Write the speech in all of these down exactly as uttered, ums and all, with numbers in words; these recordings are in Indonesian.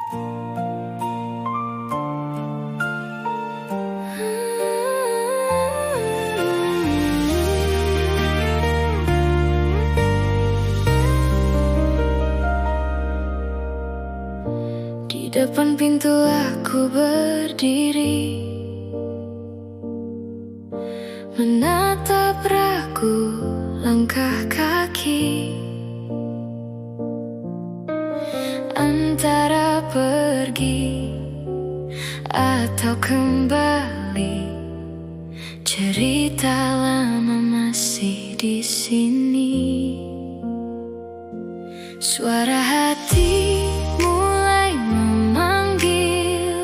Di depan pintu aku berdiri, menatap ragu langkah kaki, antara pergi atau kembali. Cerita lama masih di sini. Suara hati mulai memanggil,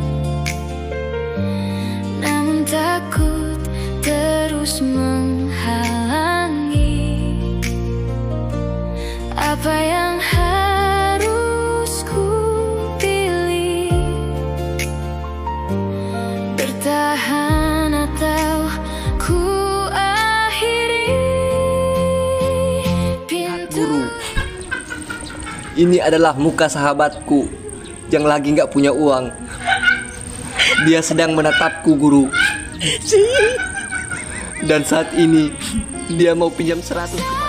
namun takut terus menghalangi apa yang harus ku pilih. Bertahan atau ku akhiri pintu. Ini adalah muka sahabatku yang lagi gak punya uang. Dia sedang menatapku, guru. Dan saat ini dia mau pinjam seratus kepada...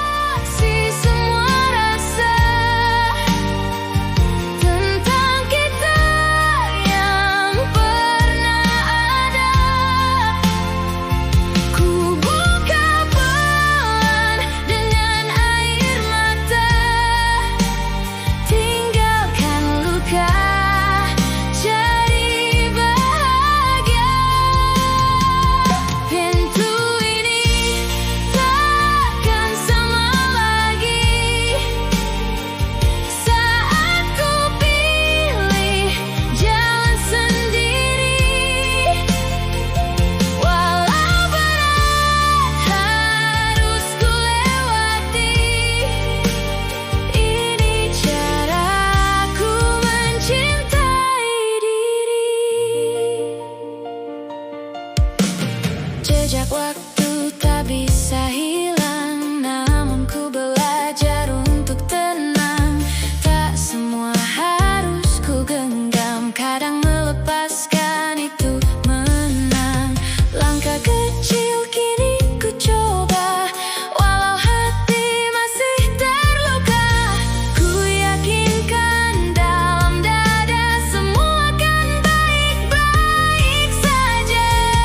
Jejak waktu tak bisa hilang, namun ku belajar untuk tenang. Tak semua harus ku genggam, kadang melepaskan itu menang. Langkah kecil kini ku coba, walau hati masih terluka. Ku yakinkan dalam dada semua akan baik-baik saja.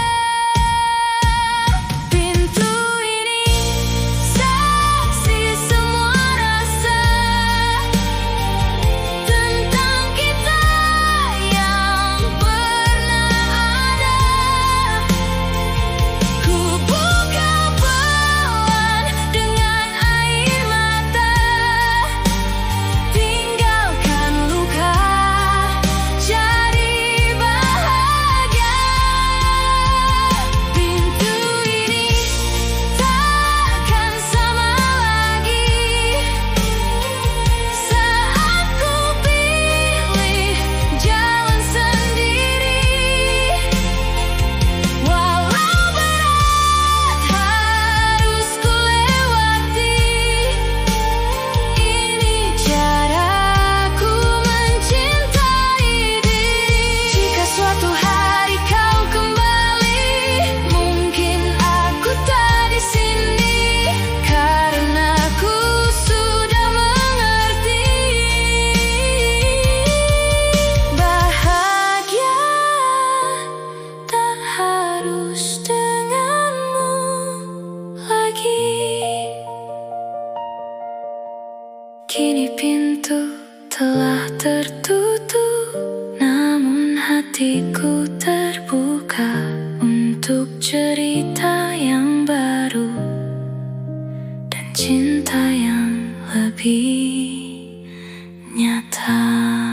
Kini pintu telah tertutup, namun hatiku terbuka untuk cerita yang baru dan cinta yang lebih nyata.